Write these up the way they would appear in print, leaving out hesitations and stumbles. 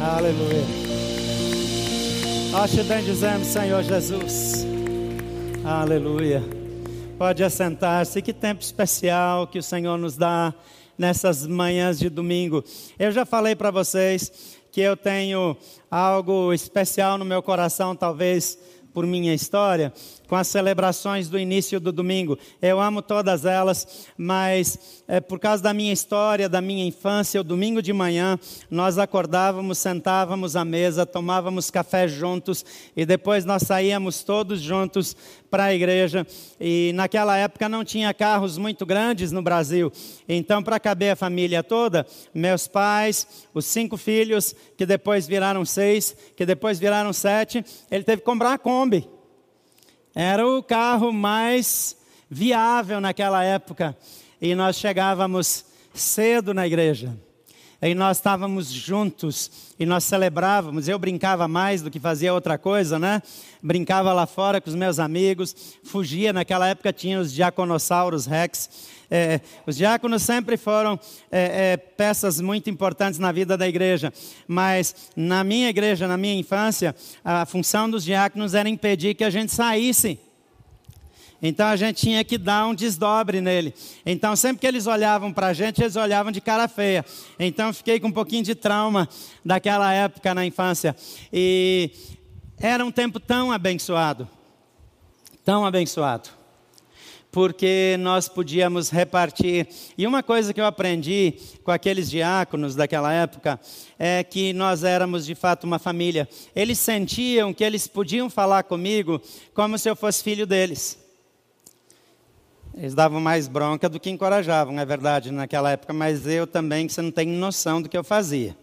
Aleluia. Nós te bendizemos, Senhor Jesus. Aleluia. Pode assentar-se. Que tempo especial que o Senhor nos dá nessas manhãs de domingo. Eu já falei para vocês que eu tenho algo especial no meu coração, talvez por minha história, com as celebrações do início do domingo. Eu amo todas elas, mas por causa da minha história, da minha infância, o domingo de manhã, nós acordávamos, sentávamos à mesa, tomávamos café juntos e depois nós saíamos todos juntos para a igreja. E naquela época não tinha carros muito grandes no Brasil, então para caber a família toda, meus pais, os 5 filhos, que depois viraram 6, que depois viraram 7, ele teve que comprar uma Kombi. Era o carro mais viável naquela época. E nós chegávamos cedo na igreja. E nós estávamos juntos. E nós celebrávamos. Eu brincava mais do que fazia outra coisa, né? Brincava lá fora com os meus amigos. Fugia. Naquela época tinha os diaconossauros rex. Os diáconos sempre foram peças muito importantes na vida da igreja. Mas na minha igreja, na minha infância, a função dos diáconos era impedir que a gente saísse. Então a gente tinha que dar um desdobre nele. Então sempre que eles olhavam para a gente, eles olhavam de cara feia. Então eu fiquei com um pouquinho de trauma daquela época na infância. E era um tempo tão abençoado. Tão abençoado. Porque nós podíamos repartir. E uma coisa que eu aprendi com aqueles diáconos daquela época é que nós éramos de fato uma família. Eles sentiam que eles podiam falar comigo como se eu fosse filho deles. Eles davam mais bronca do que encorajavam, é verdade, naquela época, mas eu também, que você não tem noção do que eu fazia.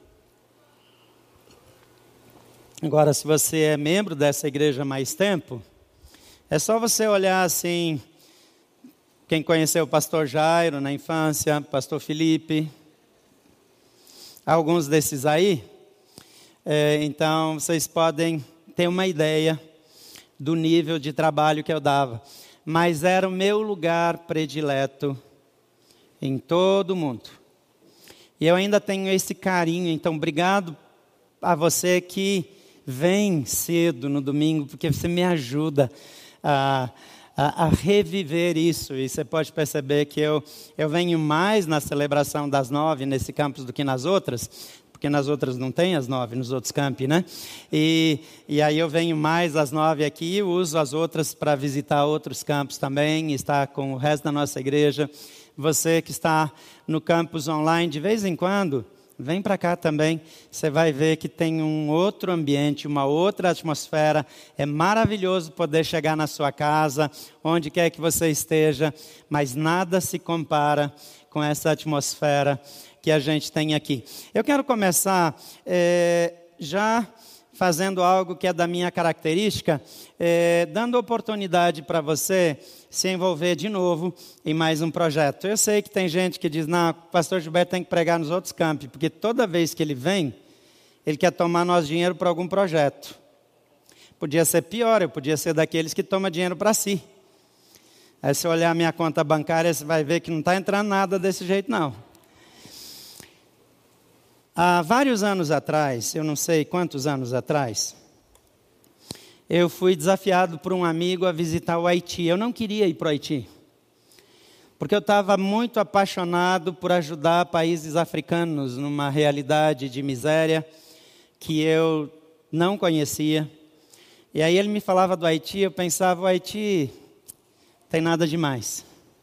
Agora, se você é membro dessa igreja há mais tempo, é só você olhar assim. Quem conheceu o pastor Jairo na infância, pastor Felipe, alguns desses aí, então vocês podem ter uma ideia do nível de trabalho que eu dava. Mas era o meu lugar predileto em todo o mundo. E eu ainda tenho esse carinho, então obrigado a você que vem cedo no domingo, porque você me ajuda a reviver isso. E você pode perceber que eu venho mais na celebração das 9 nesse campus do que nas outras, porque nas outras não tem as 9, nos outros campi, né? E aí eu venho mais às 9 aqui e uso as outras para visitar outros campos também, estar com o resto da nossa igreja. Você que está no campus online, de vez em quando, vem para cá também, você vai ver que tem um outro ambiente, uma outra atmosfera. É maravilhoso poder chegar na sua casa, onde quer que você esteja, mas nada se compara com essa atmosfera que a gente tem aqui. Eu quero começar já fazendo algo que é da minha característica, dando oportunidade para você se envolver de novo em mais um projeto. Eu sei que tem gente que diz, não, o pastor Gilberto tem que pregar nos outros campi, porque toda vez que ele vem, ele quer tomar nosso dinheiro para algum projeto. Podia ser pior, eu podia ser daqueles que tomam dinheiro para si. Aí se olhar a minha conta bancária, você vai ver que não está entrando nada desse jeito, não. Há vários anos atrás, eu não sei quantos anos atrás, eu fui desafiado por um amigo a visitar o Haiti. Eu não queria ir para o Haiti, porque eu estava muito apaixonado por ajudar países africanos numa realidade de miséria que eu não conhecia. E aí ele me falava do Haiti, eu pensava, o Haiti tem nada demais.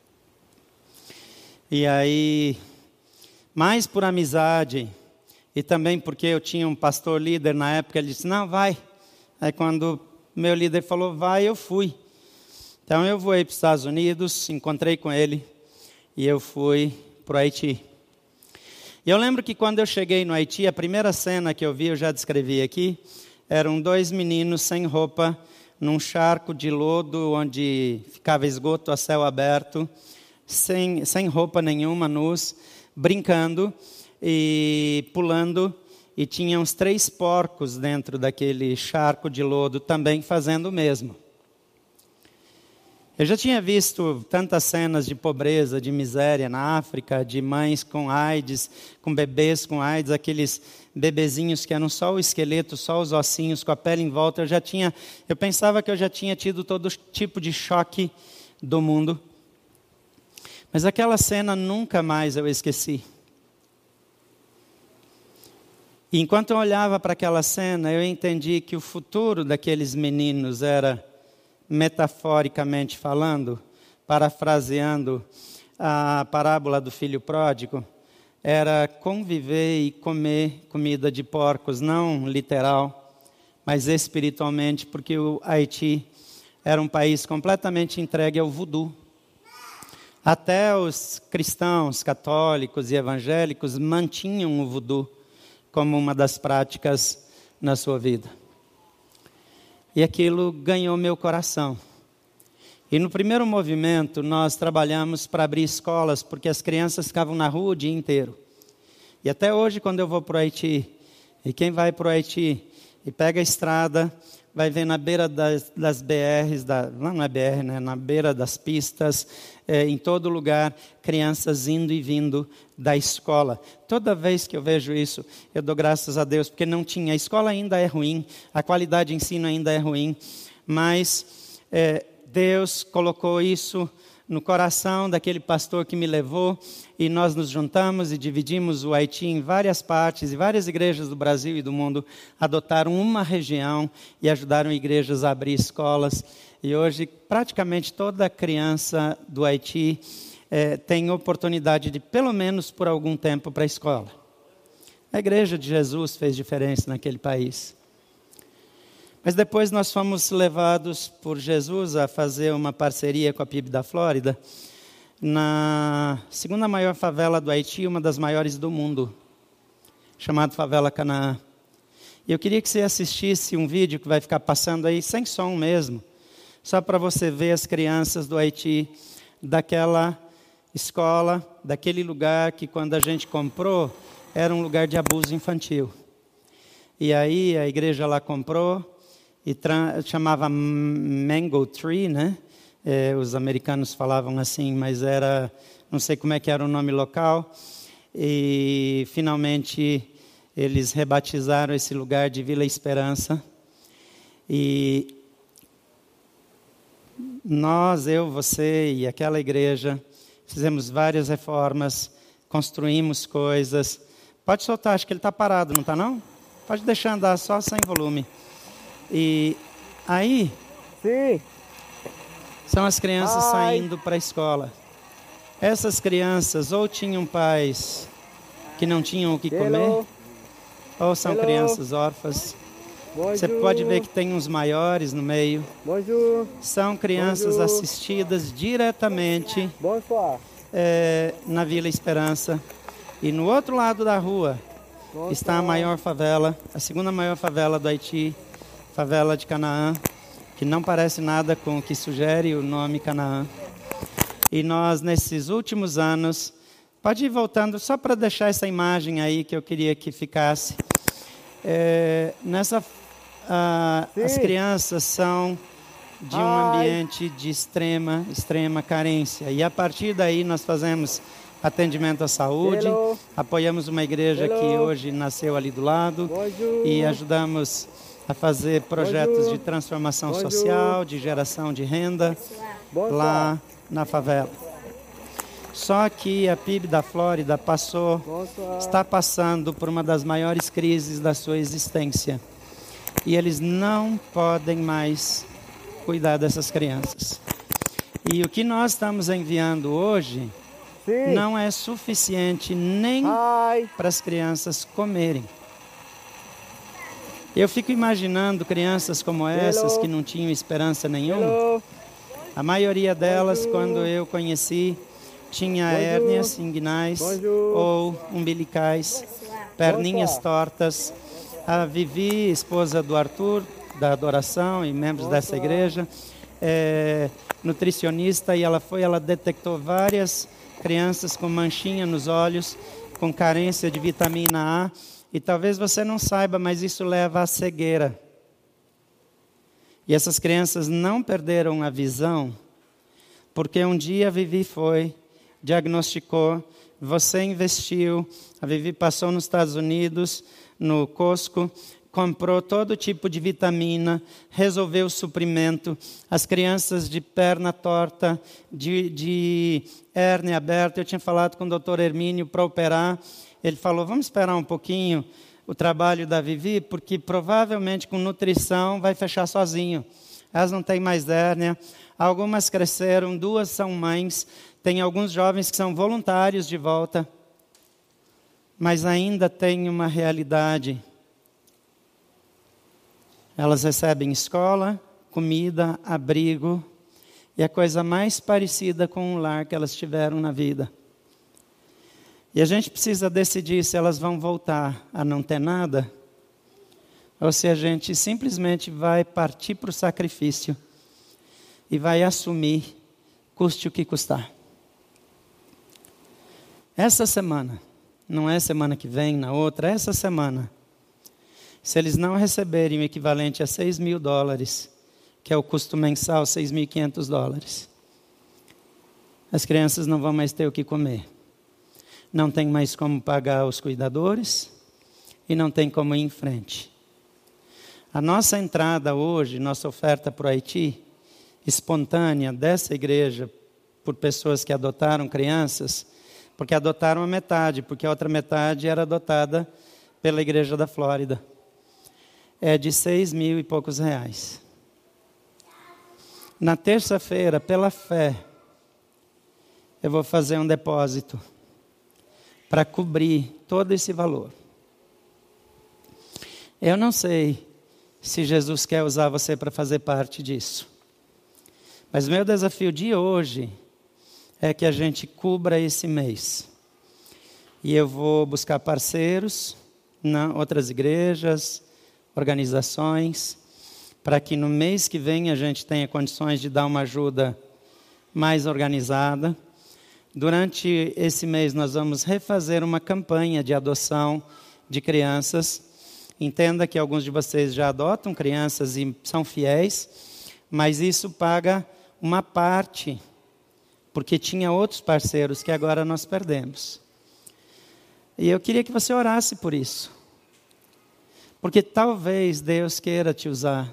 E aí, mais por amizade, e também porque eu tinha um pastor líder na época, ele disse, não, vai. Aí quando meu líder falou, vai, eu fui. Então eu voei para os Estados Unidos, encontrei com ele, e eu fui para o Haiti. E eu lembro que quando eu cheguei no Haiti, a primeira cena que eu vi, eu já descrevi aqui, eram 2 meninos sem roupa, num charco de lodo, onde ficava esgoto a céu aberto, sem roupa nenhuma, nus, brincando e pulando, e tinha uns 3 porcos dentro daquele charco de lodo também fazendo o mesmo. Eu já tinha visto tantas cenas de pobreza, de miséria na África, de mães com AIDS, com bebês com AIDS, aqueles bebezinhos que eram só o esqueleto, só os ossinhos, com a pele em volta. Eu pensava que eu já tinha tido todo tipo de choque do mundo. Mas aquela cena nunca mais eu esqueci. E enquanto eu olhava para aquela cena, eu entendi que o futuro daqueles meninos era, metaforicamente falando, parafraseando a parábola do filho pródigo, era conviver e comer comida de porcos, não literal, mas espiritualmente, porque o Haiti era um país completamente entregue ao voodoo. Até os cristãos, católicos e evangélicos mantinham o voodoo como uma das práticas na sua vida. E aquilo ganhou meu coração. E no primeiro movimento, nós trabalhamos para abrir escolas, porque as crianças ficavam na rua o dia inteiro. E até hoje, quando eu vou para o Haiti, e quem vai para o Haiti e pega a estrada, vai ver na beira das BRs, não é BR, né? Na beira das pistas, em todo lugar, crianças indo e vindo da escola. Toda vez que eu vejo isso, eu dou graças a Deus, porque não tinha. A escola ainda é ruim, a qualidade de ensino ainda é ruim, mas Deus colocou isso no coração daquele pastor que me levou, e nós nos juntamos e dividimos o Haiti em várias partes, e várias igrejas do Brasil e do mundo adotaram uma região e ajudaram igrejas a abrir escolas. E hoje, praticamente toda criança do Haiti tem oportunidade de, pelo menos por algum tempo, para a escola. A igreja de Jesus fez diferença naquele país. Mas depois nós fomos levados por Jesus a fazer uma parceria com a PIB da Flórida, na segunda maior favela do Haiti, uma das maiores do mundo, chamada Favela Canaã. E eu queria que você assistisse um vídeo que vai ficar passando aí, sem som mesmo, só para você ver as crianças do Haiti, daquela escola, daquele lugar que quando a gente comprou, era um lugar de abuso infantil. E aí a igreja lá comprou, e chamava Mango Tree, né? Os americanos falavam assim, mas era, não sei como é que era o nome local. E finalmente eles rebatizaram esse lugar de Vila Esperança. E nós, eu, você e aquela igreja, fizemos várias reformas, construímos coisas. Pode soltar, acho que ele está parado, não está não? Pode deixar andar só sem volume. E aí, Sim. são as crianças saindo para a escola. Essas crianças ou tinham pais que não tinham o que comer, ou são crianças órfãs. Bonjour. Você pode ver que tem uns maiores no meio. Bonjour. São crianças Bonjour. assistidas diretamente Bonsoir. na Vila Esperança. E no outro lado da rua está a maior favela, a segunda maior favela do Haiti, Favela de Canaã, que não parece nada com o que sugere o nome Canaã. E nós, nesses últimos anos, pode ir voltando, só para deixar essa imagem aí que eu queria que ficasse. As crianças são de um ambiente de extrema carência. E a partir daí nós fazemos atendimento à saúde, apoiamos uma igreja que hoje nasceu ali do lado, e ajudamos a fazer projetos de transformação social, de geração de renda, lá na favela. Só que a PIB da Flórida está passando por uma das maiores crises da sua existência. E eles não podem mais cuidar dessas crianças. E o que nós estamos enviando hoje não é suficiente nem para as crianças comerem. Eu fico imaginando crianças como essas que não tinham esperança nenhuma. A maioria delas, quando eu conheci, tinha hérnias inguinais ou umbilicais, perninhas tortas. A Vivi, esposa do Arthur, da adoração e membros dessa igreja, nutricionista, e ela detectou várias crianças com manchinha nos olhos, com carência de vitamina A. E talvez você não saiba, mas isso leva à cegueira. E essas crianças não perderam a visão Porque um dia a Vivi foi, diagnosticou, você investiu, a Vivi passou nos Estados Unidos, no Costco, comprou todo tipo de vitamina, resolveu o suprimento, as crianças de perna torta, de hérnia aberta. Eu tinha falado com o doutor Hermínio para operar, ele falou, vamos esperar um pouquinho o trabalho da Vivi, porque provavelmente com nutrição vai fechar sozinho. Elas não têm mais hérnia, algumas cresceram, 2 são mães, tem alguns jovens que são voluntários de volta, mas ainda tem uma realidade. Elas recebem escola, comida, abrigo, e a coisa mais parecida com um lar que elas tiveram na vida. E a gente precisa decidir se elas vão voltar a não ter nada, ou se a gente simplesmente vai partir para o sacrifício e vai assumir, custe o que custar. Essa semana, não é semana que vem, na outra, essa semana, se eles não receberem o equivalente a $6.000, que é o custo mensal, $6.500, as crianças não vão mais ter o que comer. Não tem mais como pagar os cuidadores e não tem como ir em frente. A nossa entrada hoje, nossa oferta para o Haiti, espontânea dessa igreja, por pessoas que adotaram crianças, porque adotaram a metade, porque a outra metade era adotada pela igreja da Flórida. É de 6.000 e poucos reais. Na terça-feira, pela fé, eu vou fazer um depósito para cobrir todo esse valor. Eu não sei se Jesus quer usar você para fazer parte disso. Mas meu desafio de hoje é que a gente cubra esse mês. E eu vou buscar parceiros, outras igrejas, organizações, para que no mês que vem a gente tenha condições de dar uma ajuda mais organizada. Durante esse mês nós vamos refazer uma campanha de adoção de crianças. Entenda que alguns de vocês já adotam crianças e são fiéis, mas isso paga uma parte, porque tinha outros parceiros que agora nós perdemos. E eu queria que você orasse por isso. Porque talvez Deus queira te usar.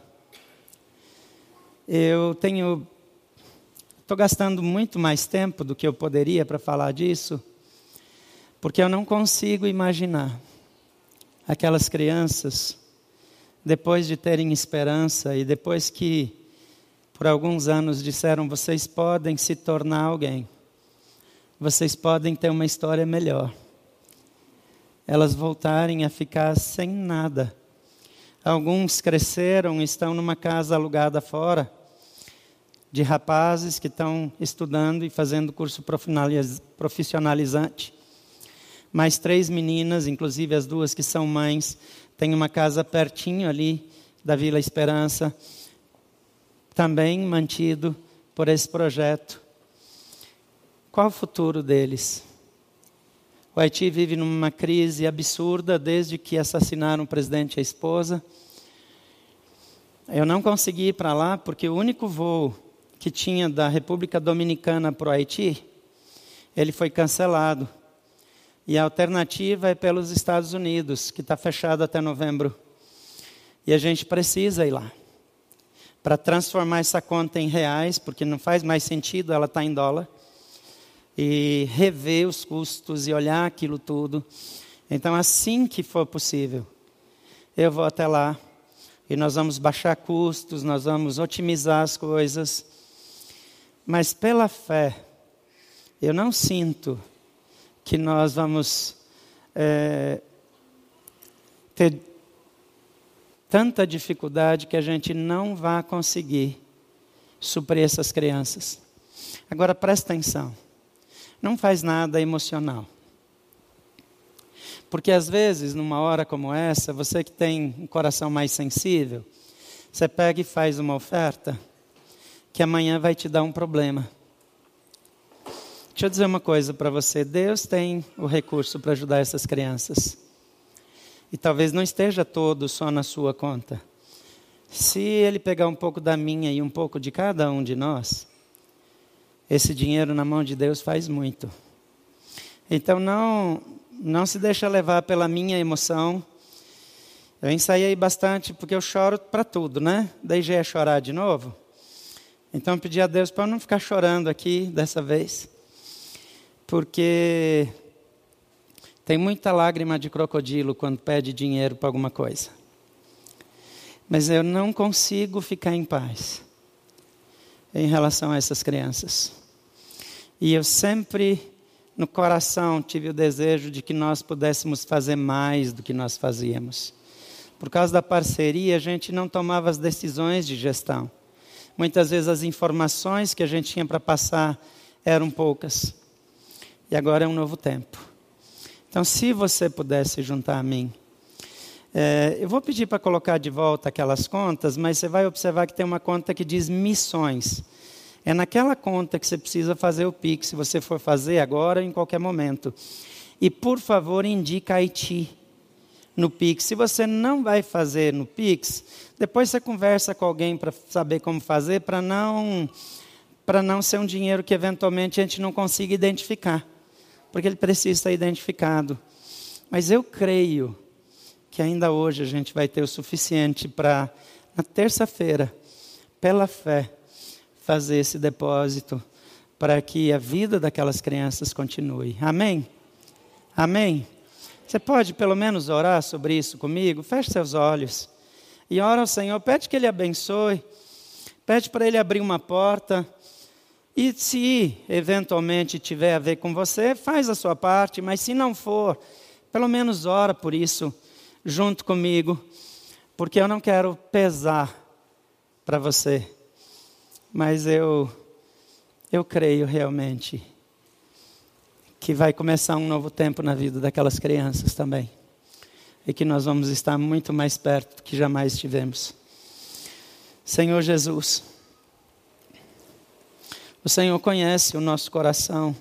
Estou gastando muito mais tempo do que eu poderia para falar disso, porque eu não consigo imaginar aquelas crianças, depois de terem esperança e depois que por alguns anos disseram, vocês podem se tornar alguém, vocês podem ter uma história melhor, elas voltarem a ficar sem nada. Alguns cresceram e estão numa casa alugada fora, de rapazes que estão estudando e fazendo curso profissionalizante. Mais 3 meninas, inclusive as 2 que são mães, têm uma casa pertinho ali da Vila Esperança, também mantido por esse projeto. Qual o futuro deles? O Haiti vive numa crise absurda desde que assassinaram o presidente e a esposa. Eu não consegui ir para lá porque o único voo que tinha da República Dominicana para o Haiti, ele foi cancelado. E a alternativa é pelos Estados Unidos, que está fechado até novembro. E a gente precisa ir lá para transformar essa conta em reais, porque não faz mais sentido ela estar em dólar. E rever os custos e olhar aquilo tudo. Então, assim que for possível, eu vou até lá e nós vamos baixar custos, nós vamos otimizar as coisas. Mas pela fé, eu não sinto que nós vamos ter tanta dificuldade que a gente não vai conseguir suprir essas crianças. Agora presta atenção. Não faz nada emocional. Porque às vezes, numa hora como essa, você que tem um coração mais sensível, você pega e faz uma oferta que amanhã vai te dar um problema. Deixa eu dizer uma coisa para você. Deus tem o recurso para ajudar essas crianças. E talvez não esteja todo só na sua conta. Se Ele pegar um pouco da minha e um pouco de cada um de nós, esse dinheiro na mão de Deus faz muito. Então não se deixa levar pela minha emoção. Eu ensaiei bastante porque eu choro para tudo, né? Daí já ia chorar de novo. Então eu pedi a Deus para eu não ficar chorando aqui dessa vez. Porque tem muita lágrima de crocodilo quando pede dinheiro para alguma coisa. Mas eu não consigo ficar em paz em relação a essas crianças. E eu sempre, no coração, tive o desejo de que nós pudéssemos fazer mais do que nós fazíamos. Por causa da parceria, a gente não tomava as decisões de gestão. Muitas vezes as informações que a gente tinha para passar eram poucas. E agora é um novo tempo. Então, se você pudesse juntar a mim, eu vou pedir para colocar de volta aquelas contas, mas você vai observar que tem uma conta que diz missões. É naquela conta que você precisa fazer o Pix, se você for fazer agora ou em qualquer momento. E, por favor, indica Haiti no Pix. Se você não vai fazer no Pix, depois você conversa com alguém para saber como fazer, para não ser um dinheiro que eventualmente a gente não consiga identificar. Porque ele precisa estar identificado. Mas eu creio que ainda hoje a gente vai ter o suficiente para, na terça-feira, pela fé, fazer esse depósito para que a vida daquelas crianças continue. Amém? Amém? Você pode pelo menos orar sobre isso comigo? Feche seus olhos e ora ao Senhor. Pede que Ele abençoe. Pede para Ele abrir uma porta. E se eventualmente tiver a ver com você, faz a sua parte. Mas se não for, pelo menos ora por isso junto comigo. Porque eu não quero pesar para você. Mas eu creio realmente que vai começar um novo tempo na vida daquelas crianças também. E que nós vamos estar muito mais perto do que jamais estivemos. Senhor Jesus, o Senhor conhece o nosso coração.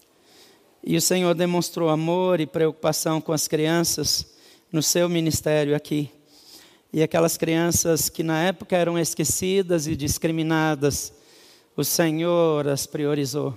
E o Senhor demonstrou amor e preocupação com as crianças no seu ministério aqui. E aquelas crianças que na época eram esquecidas e discriminadas, o Senhor as priorizou.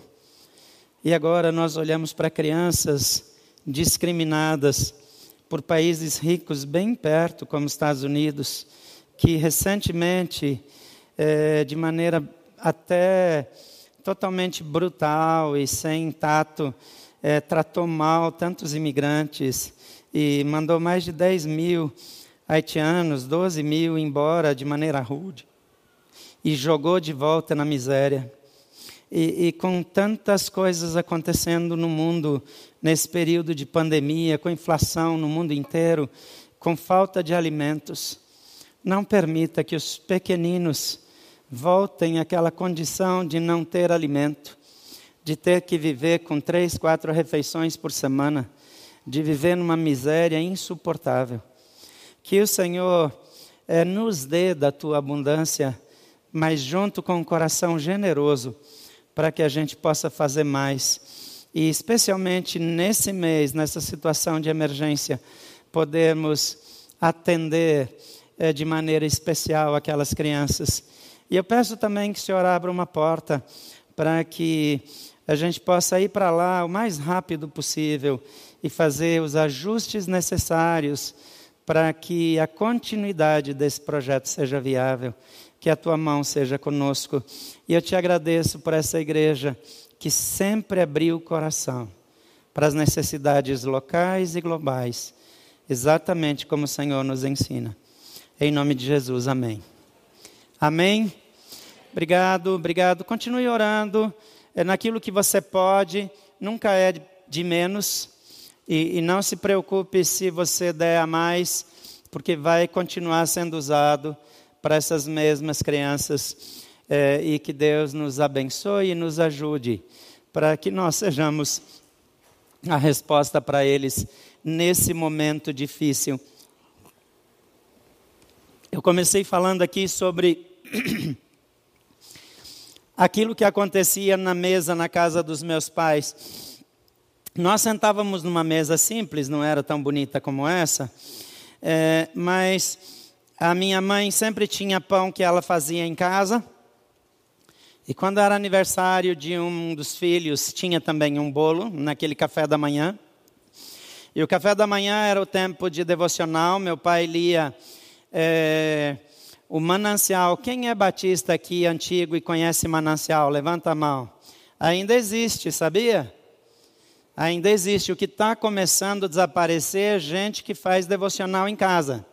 E agora nós olhamos para crianças discriminadas por países ricos bem perto, como os Estados Unidos, que recentemente, de maneira até totalmente brutal e sem tato, tratou mal tantos imigrantes e mandou mais de 10 mil haitianos, 12 mil embora de maneira rude e jogou de volta na miséria. E com tantas coisas acontecendo no mundo nesse período de pandemia, com inflação no mundo inteiro, com falta de alimentos, não permita que os pequeninos voltem àquela condição de não ter alimento, de ter que viver com 3, 4 refeições por semana, de viver numa miséria insuportável. Que o Senhor nos dê da tua abundância, mas junto com um coração generoso, para que a gente possa fazer mais. E especialmente nesse mês, nessa situação de emergência, podermos atender de maneira especial aquelas crianças. E eu peço também que o Senhor abra uma porta para que a gente possa ir para lá o mais rápido possível e fazer os ajustes necessários para que a continuidade desse projeto seja viável, que a tua mão seja conosco. E eu te agradeço por essa igreja que sempre abriu o coração para as necessidades locais e globais, exatamente como o Senhor nos ensina. Em nome de Jesus, amém. Amém? Obrigado, obrigado. Continue orando naquilo que você pode, nunca é de menos. E não se preocupe se você der a mais, porque vai continuar sendo usado para essas mesmas crianças. E que Deus nos abençoe e nos ajude, para que nós sejamos a resposta para eles nesse momento difícil. Eu comecei falando aqui sobre aquilo que acontecia na mesa na casa dos meus pais. Nós sentávamos numa mesa simples, não era tão bonita como essa, mas a minha mãe sempre tinha pão que ela fazia em casa, E quando era aniversário de um dos filhos, tinha também um bolo naquele café da manhã. E o café da manhã era o tempo de devocional. Meu pai lia o Manancial. Quem é batista aqui antigo e conhece Manancial? Levanta a mão. Ainda existe, sabia? Ainda existe. O que está começando a desaparecer é gente que faz devocional em casa.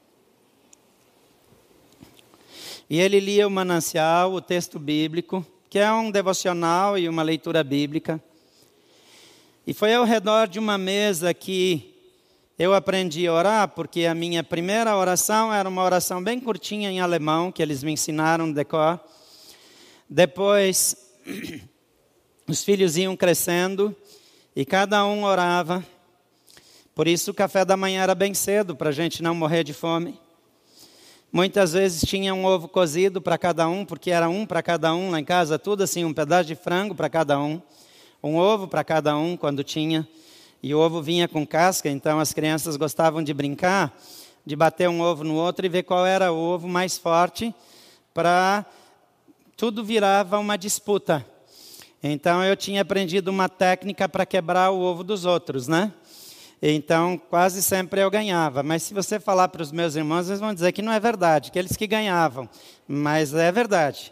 E ele lia o Manancial, o texto bíblico, que é um devocional e uma leitura bíblica. E foi ao redor de uma mesa que eu aprendi a orar, porque a minha primeira oração era uma oração bem curtinha em alemão, que eles me ensinaram de decor. Depois, os filhos iam crescendo e cada um orava. Por isso o café da manhã era bem cedo, para a gente não morrer de fome. Muitas vezes tinha um ovo cozido para cada um, porque era um para cada um lá em casa, tudo assim, um pedaço de frango para cada um ovo para cada um quando tinha. E o ovo vinha com casca, então as crianças gostavam de brincar, de bater um ovo no outro e ver qual era o ovo mais forte, para tudo virava uma disputa. Então eu tinha aprendido uma técnica para quebrar o ovo dos outros, né? Então, quase sempre eu ganhava. Mas se você falar para os meus irmãos, eles vão dizer que não é verdade, que eles que ganhavam. Mas é verdade.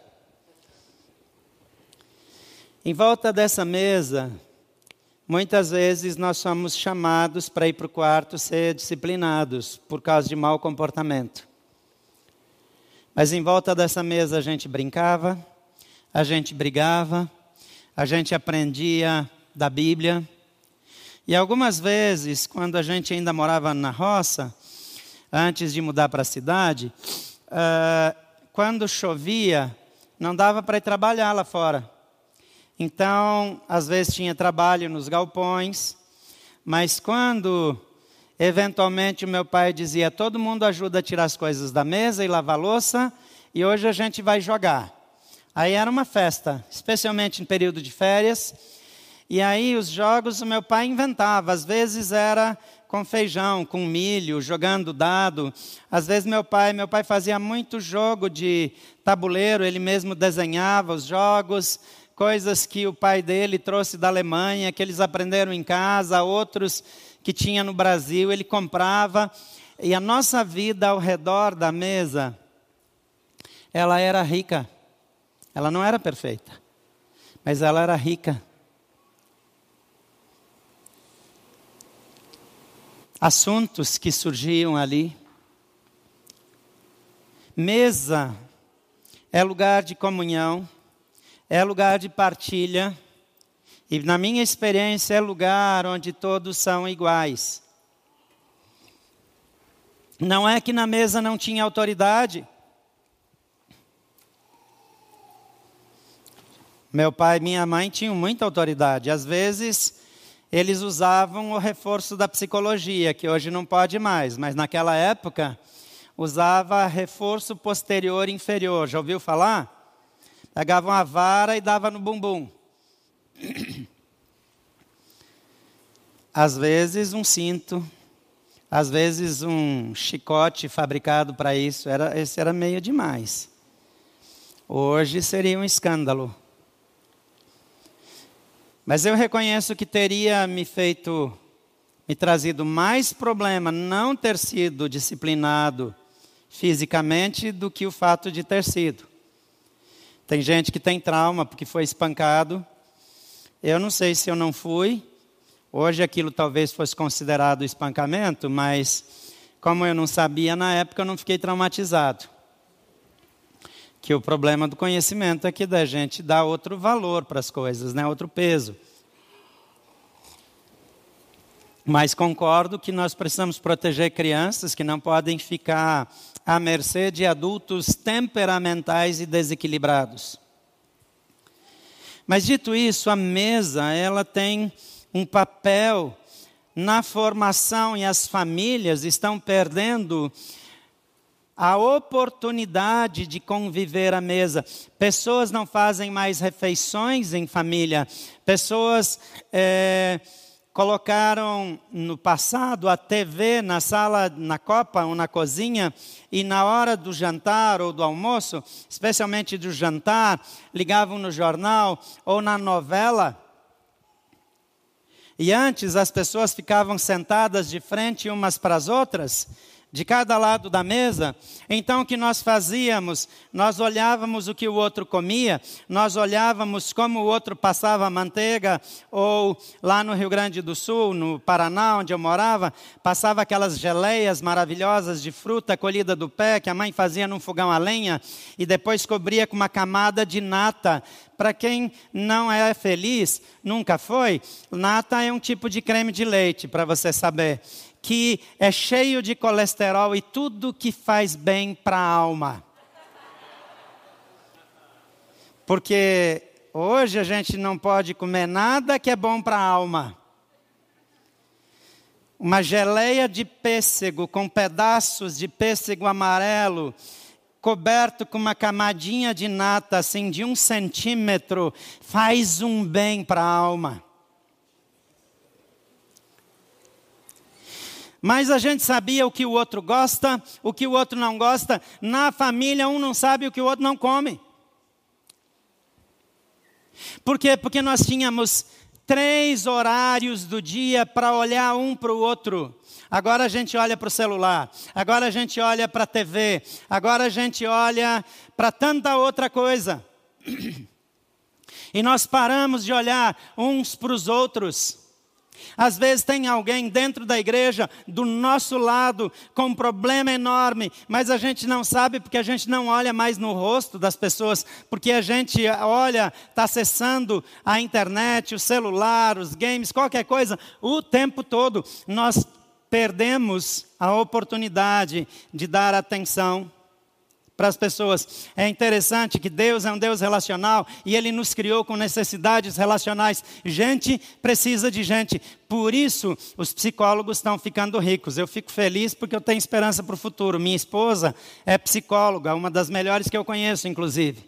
Em volta dessa mesa, muitas vezes nós somos chamados para ir para o quarto ser disciplinados por causa de mau comportamento. Mas em volta dessa mesa a gente brincava, a gente brigava, a gente aprendia da Bíblia. E algumas vezes, quando a gente ainda morava na roça, antes de mudar para a cidade, quando chovia, não dava para ir trabalhar lá fora. Então, às vezes tinha trabalho nos galpões, mas quando, eventualmente, o meu pai dizia, todo mundo ajuda a tirar as coisas da mesa e lavar a louça, e hoje a gente vai jogar. Aí era uma festa, especialmente em período de férias. E aí os jogos o meu pai inventava, às vezes era com feijão, com milho, jogando dado. Às vezes meu pai fazia muito jogo de tabuleiro, ele mesmo desenhava os jogos, coisas que o pai dele trouxe da Alemanha, que eles aprenderam em casa, outros que tinha no Brasil, ele comprava. E a nossa vida ao redor da mesa, ela era rica. Ela não era perfeita, mas ela era rica. Assuntos que surgiam ali. Mesa é lugar de comunhão, é lugar de partilha, e na minha experiência é lugar onde todos são iguais. Não é que na mesa não tinha autoridade. Meu pai e minha mãe tinham muita autoridade. Às vezes eles usavam o reforço da psicologia, que hoje não pode mais, mas naquela época usava reforço posterior inferior. Já ouviu falar? Pegavam a vara e dava no bumbum. Às vezes um cinto, às vezes um chicote fabricado para isso. Esse era meio demais. Hoje seria um escândalo. Mas eu reconheço que teria me trazido mais problema não ter sido disciplinado fisicamente do que o fato de ter sido. Tem gente que tem trauma porque foi espancado. Eu não sei se eu não fui. Hoje aquilo talvez fosse considerado espancamento, mas como eu não sabia na época, eu não fiquei traumatizado. Que o problema do conhecimento é que da gente dá outro valor para as coisas, né? Outro peso. Mas concordo que nós precisamos proteger crianças que não podem ficar à mercê de adultos temperamentais e desequilibrados. Mas dito isso, a mesa ela tem um papel na formação e as famílias estão perdendo a oportunidade de conviver à mesa. Pessoas não fazem mais refeições em família. Pessoas colocaram no passado a TV na sala, na copa ou na cozinha, e na hora do jantar ou do almoço, especialmente do jantar, ligavam no jornal ou na novela. E antes as pessoas ficavam sentadas de frente umas para as outras, de cada lado da mesa. Então o que nós fazíamos? Nós olhávamos o que o outro comia, nós olhávamos como o outro passava a manteiga, ou lá no Rio Grande do Sul, no Paraná, onde eu morava, passava aquelas geleias maravilhosas de fruta colhida do pé, que a mãe fazia num fogão a lenha, e depois cobria com uma camada de nata. Para quem não é feliz, nunca foi, nata é um tipo de creme de leite, para você saber, que é cheio de colesterol e tudo que faz bem para a alma. Porque hoje a gente não pode comer nada que é bom para a alma. Uma geleia de pêssego com pedaços de pêssego amarelo, coberto com uma camadinha de nata assim de 1 centímetro, faz um bem para a alma. Mas a gente sabia o que o outro gosta, o que o outro não gosta. Na família, um não sabe o que o outro não come. Por quê? Porque nós tínhamos 3 horários do dia para olhar um para o outro. Agora a gente olha para o celular, agora a gente olha para a TV, agora a gente olha para tanta outra coisa. E nós paramos de olhar uns para os outros. Às vezes tem alguém dentro da igreja, do nosso lado, com um problema enorme, mas a gente não sabe porque a gente não olha mais no rosto das pessoas, porque a gente olha, está acessando a internet, o celular, os games, qualquer coisa, o tempo todo. Nós perdemos a oportunidade de dar atenção para as pessoas. É interessante que Deus é um Deus relacional e Ele nos criou com necessidades relacionais. Gente precisa de gente. Por isso, os psicólogos estão ficando ricos. Eu fico feliz porque eu tenho esperança para o futuro. Minha esposa é psicóloga, uma das melhores que eu conheço, inclusive.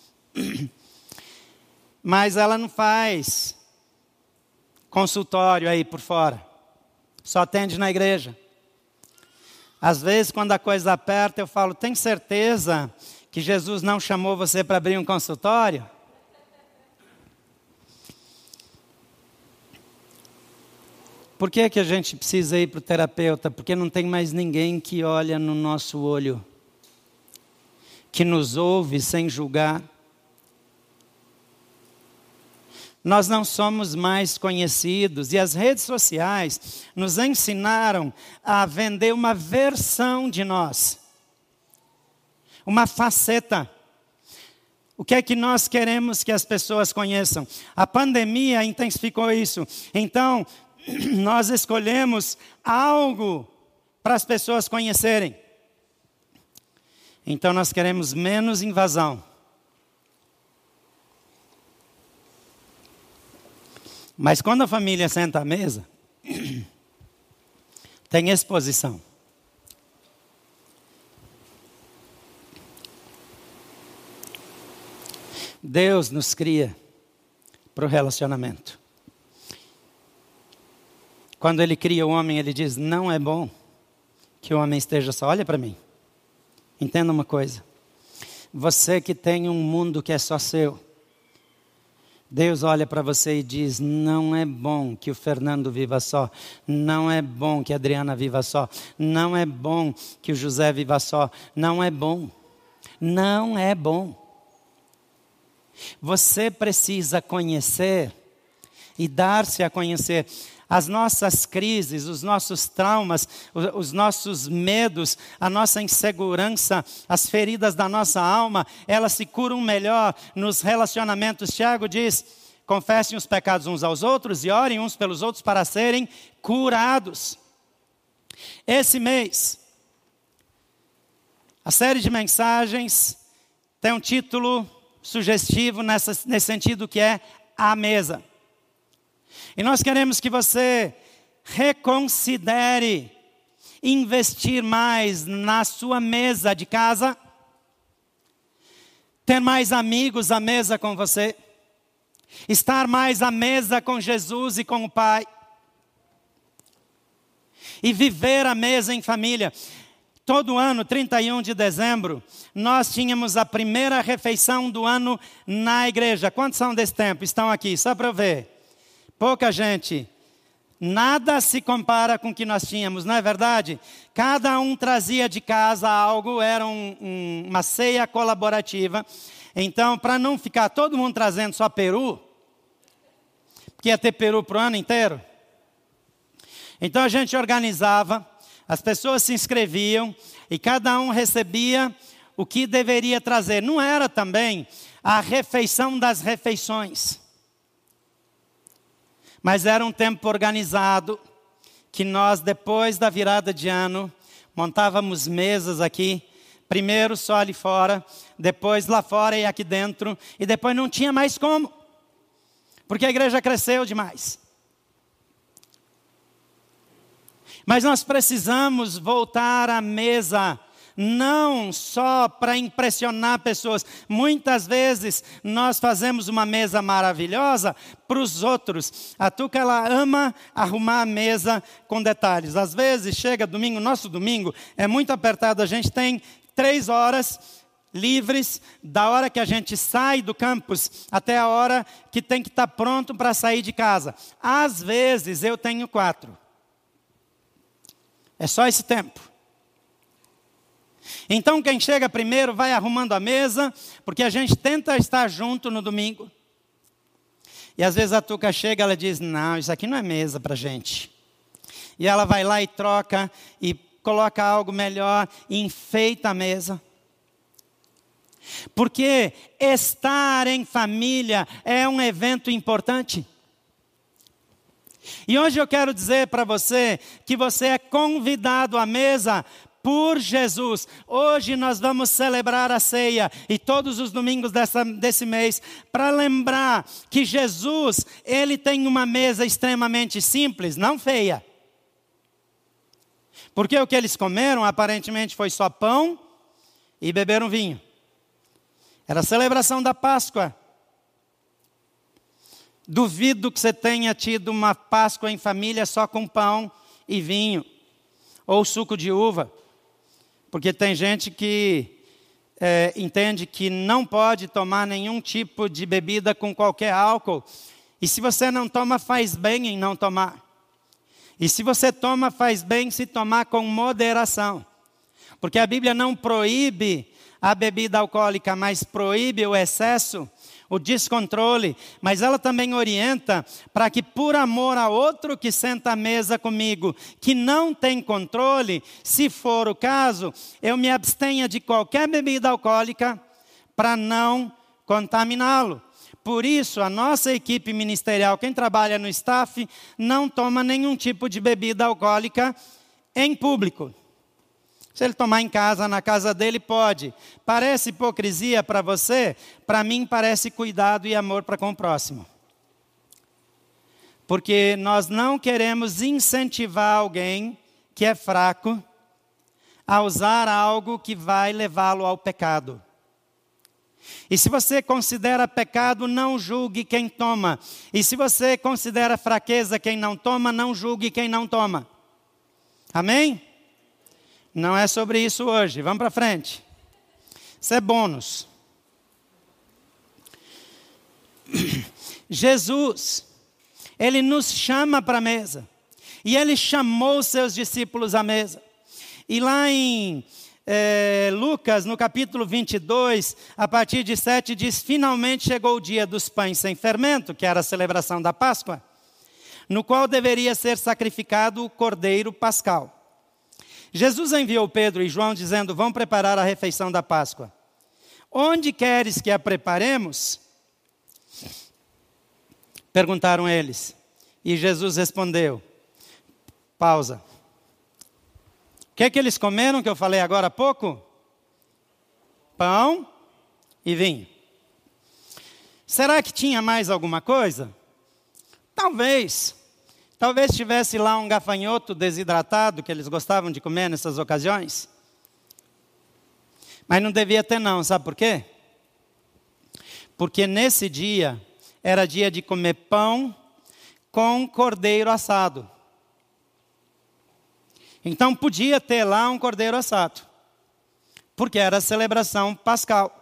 Mas ela não faz consultório aí por fora. Só atende na igreja. Às vezes, quando a coisa aperta, eu falo, tem certeza que Jesus não chamou você para abrir um consultório? Por que a gente precisa ir para o terapeuta? Porque não tem mais ninguém que olha no nosso olho, que nos ouve sem julgar. Nós não somos mais conhecidos e as redes sociais nos ensinaram a vender uma versão de nós, uma faceta. O que é que nós queremos que as pessoas conheçam? A pandemia intensificou isso. Então, nós escolhemos algo para as pessoas conhecerem. Então, nós queremos menos invasão. Mas quando a família senta à mesa, tem exposição. Deus nos cria para o relacionamento. Quando Ele cria o homem, Ele diz, não é bom que o homem esteja só. Olha para mim, entenda uma coisa. Você que tem um mundo que é só seu, Deus olha para você e diz, não é bom que o Fernando viva só, não é bom que a Adriana viva só, não é bom que o José viva só, não é bom, não é bom. Você precisa conhecer e dar-se a conhecer. As nossas crises, os nossos traumas, os nossos medos, a nossa insegurança, as feridas da nossa alma, elas se curam melhor nos relacionamentos. Tiago diz, confessem os pecados uns aos outros e orem uns pelos outros para serem curados. Esse mês, a série de mensagens tem um título sugestivo nesse sentido que é a mesa. E nós queremos que você reconsidere investir mais na sua mesa de casa, ter mais amigos à mesa com você, estar mais à mesa com Jesus e com o Pai. e viver a mesa em família. Todo ano, 31 de dezembro, nós tínhamos a primeira refeição do ano na igreja. Quantos são desse tempo? Estão aqui, só para eu ver. Pouca gente. Nada se compara com o que nós tínhamos, não é verdade? Cada um trazia de casa algo, era uma ceia colaborativa. Então, para não ficar todo mundo trazendo só peru, porque ia ter peru para o ano inteiro. Então a gente organizava, as pessoas se inscreviam e cada um recebia o que deveria trazer. Não era também a refeição das refeições, mas era um tempo organizado, que nós, depois da virada de ano, montávamos mesas aqui, primeiro só ali fora, depois lá fora e aqui dentro, e depois não tinha mais como, porque a igreja cresceu demais. Mas nós precisamos voltar à mesa, não só para impressionar pessoas. Muitas vezes nós fazemos uma mesa maravilhosa para os outros. A Tuca, ela ama arrumar a mesa com detalhes. Às vezes chega domingo, nosso domingo é muito apertado, a gente tem 3 horas livres, da hora que a gente sai do campus até a hora que tem que estar pronto para sair de casa. Às vezes eu tenho 4. É só esse tempo. Então quem chega primeiro vai arrumando a mesa, porque a gente tenta estar junto no domingo. E às vezes a Tuca chega e ela diz, não, isso aqui não é mesa para gente. E ela vai lá e troca, e coloca algo melhor, e enfeita a mesa. Porque estar em família é um evento importante. E hoje eu quero dizer para você que você é convidado à mesa por Jesus. Hoje nós vamos celebrar a ceia e todos os domingos desse mês para lembrar que Jesus, ele tem uma mesa extremamente simples, não feia. Porque o que eles comeram aparentemente foi só pão e beberam vinho. Era a celebração da Páscoa. Duvido que você tenha tido uma Páscoa em família só com pão e vinho, ou suco de uva, porque tem gente que entende que não pode tomar nenhum tipo de bebida com qualquer álcool, e se você não toma, faz bem em não tomar, e se você toma, faz bem se tomar com moderação, porque a Bíblia não proíbe a bebida alcoólica, mas proíbe o excesso, o descontrole, mas ela também orienta para que por amor a outro que senta à mesa comigo, que não tem controle, se for o caso, eu me abstenha de qualquer bebida alcoólica para não contaminá-lo. Por isso, a nossa equipe ministerial, quem trabalha no staff, não toma nenhum tipo de bebida alcoólica em público. Se ele tomar em casa, na casa dele, pode. Parece hipocrisia para você? Para mim parece cuidado e amor para com o próximo. Porque nós não queremos incentivar alguém que é fraco a usar algo que vai levá-lo ao pecado. E se você considera pecado, não julgue quem toma. E se você considera fraqueza quem não toma, não julgue quem não toma. Amém? Não é sobre isso hoje. Vamos para frente. Isso é bônus. Jesus, ele nos chama para a mesa. E ele chamou os seus discípulos à mesa. E lá em Lucas, no capítulo 22, a partir de 7, diz: finalmente chegou o dia dos pães sem fermento, que era a celebração da Páscoa, no qual deveria ser sacrificado o cordeiro pascal. Jesus enviou Pedro e João dizendo: vão preparar a refeição da Páscoa. Onde queres que a preparemos? Perguntaram eles. E Jesus respondeu: pausa. O que é que eles comeram que eu falei agora há pouco? Pão e vinho. Será que tinha mais alguma coisa? Talvez. Talvez tivesse lá um gafanhoto desidratado que eles gostavam de comer nessas ocasiões. Mas não devia ter não, sabe por quê? Porque nesse dia era dia de comer pão com cordeiro assado. Então podia ter lá um cordeiro assado, porque era a celebração pascal.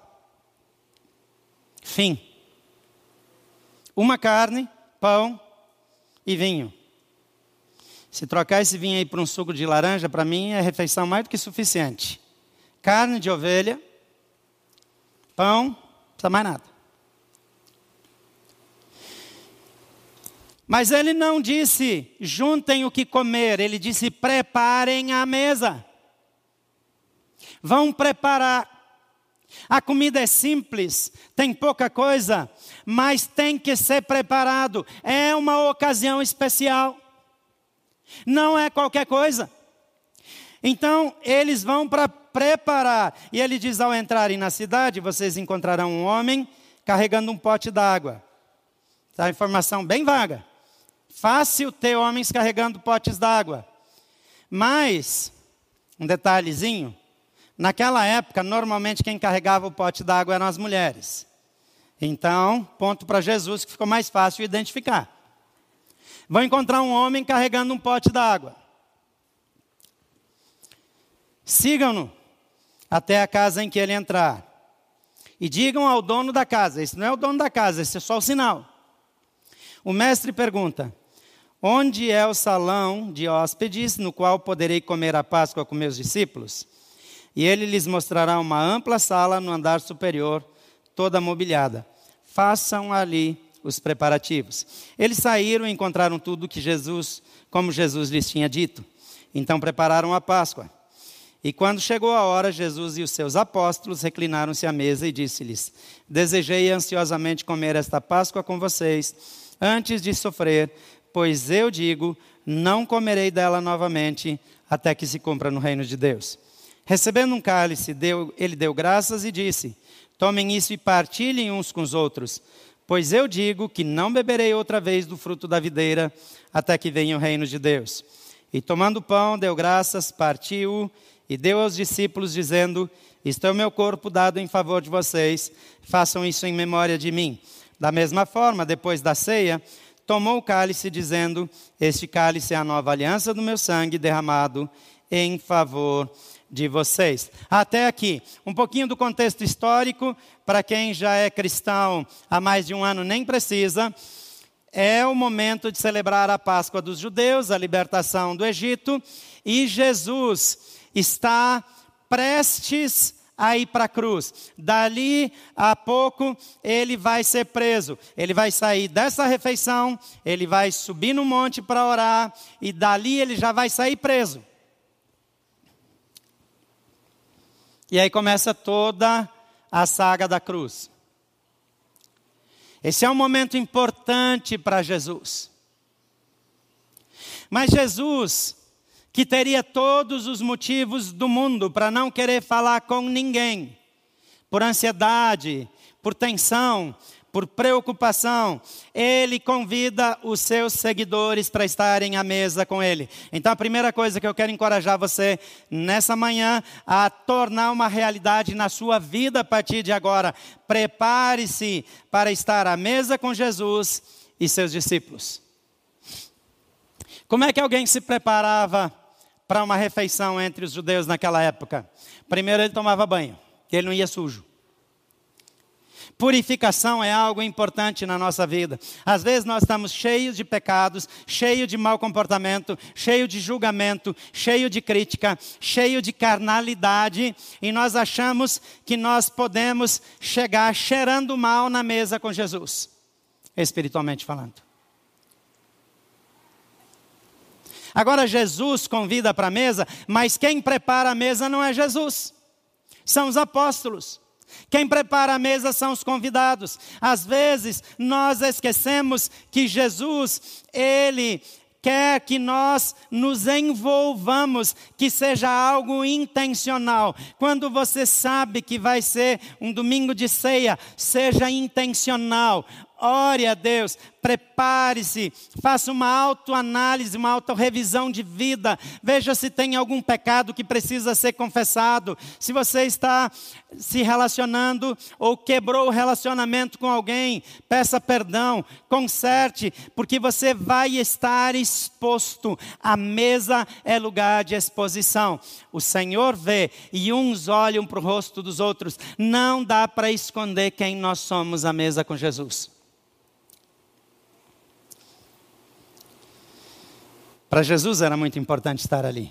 Fim. Uma carne, pão e vinho. Se trocar esse vinho aí por um suco de laranja, para mim é refeição mais do que suficiente. Carne de ovelha, pão, não precisa mais nada. Mas ele não disse, juntem o que comer, ele disse, preparem a mesa. Vão preparar. A comida é simples, tem pouca coisa, mas tem que ser preparado. É uma ocasião especial. Não é qualquer coisa. Então, eles vão para preparar. E ele diz, ao entrarem na cidade, vocês encontrarão um homem carregando um pote d'água. Essa informação bem vaga. Fácil ter homens carregando potes d'água. Mas, um detalhezinho, naquela época, normalmente quem carregava o pote d'água eram as mulheres. Então, ponto para Jesus, que ficou mais fácil identificar. Vão encontrar um homem carregando um pote d'água. Sigam-no até a casa em que ele entrar. E digam ao dono da casa, esse não é o dono da casa, esse é só o sinal. O mestre pergunta, onde é o salão de hóspedes no qual poderei comer a Páscoa com meus discípulos? E ele lhes mostrará uma ampla sala no andar superior, toda mobiliada. Façam ali os preparativos. Eles saíram e encontraram tudo como Jesus lhes tinha dito. Então prepararam a Páscoa. E quando chegou a hora, Jesus e os seus apóstolos reclinaram-se à mesa e disse-lhes, desejei ansiosamente comer esta Páscoa com vocês, antes de sofrer, pois eu digo, não comerei dela novamente, até que se cumpra no reino de Deus. Recebendo um cálice, ele deu graças e disse, tomem isso e partilhem uns com os outros, pois eu digo que não beberei outra vez do fruto da videira, até que venha o reino de Deus. E tomando o pão, deu graças, partiu-o e deu aos discípulos, dizendo, isto é o meu corpo dado em favor de vocês, façam isso em memória de mim. Da mesma forma, depois da ceia, tomou o cálice, dizendo, este cálice é a nova aliança do meu sangue derramado em favor de vocês. Até aqui, um pouquinho do contexto histórico, para quem já é cristão há mais de um ano nem precisa, é o momento de celebrar a Páscoa dos judeus, a libertação do Egito, e Jesus está prestes a ir para a cruz. Dali a pouco ele vai ser preso. Ele vai sair dessa refeição, ele vai subir no monte para orar, e dali ele já vai sair preso. E aí começa toda a saga da cruz. Esse é um momento importante para Jesus. Mas Jesus, que teria todos os motivos do mundo para não querer falar com ninguém, por ansiedade, por tensão, por preocupação, ele convida os seus seguidores para estarem à mesa com ele. Então a primeira coisa que eu quero encorajar você nessa manhã a tornar uma realidade na sua vida a partir de agora. Prepare-se para estar à mesa com Jesus e seus discípulos. Como é que alguém se preparava para uma refeição entre os judeus naquela época? Primeiro ele tomava banho, que ele não ia sujo. Purificação é algo importante na nossa vida. Às vezes nós estamos cheios de pecados, cheios de mau comportamento, cheios de julgamento, cheios de crítica, cheios de carnalidade, e nós achamos que nós podemos chegar cheirando mal na mesa com Jesus, espiritualmente falando. Agora Jesus convida para a mesa, mas quem prepara a mesa não é Jesus, são os apóstolos. Quem prepara a mesa são os convidados. Às vezes nós esquecemos que Jesus, Ele quer que nós nos envolvamos, que seja algo intencional. Quando você sabe que vai ser um domingo de ceia, seja intencional. ore a Deus, prepare-se, faça uma autoanálise, uma autorrevisão de vida, veja se tem algum pecado que precisa ser confessado, se você está se relacionando ou quebrou o relacionamento com alguém, peça perdão, conserte, porque você vai estar exposto. A mesa é lugar de exposição. O Senhor vê e uns olham para o rosto dos outros. Não dá para esconder quem nós somos à mesa com Jesus. Para Jesus era muito importante estar ali.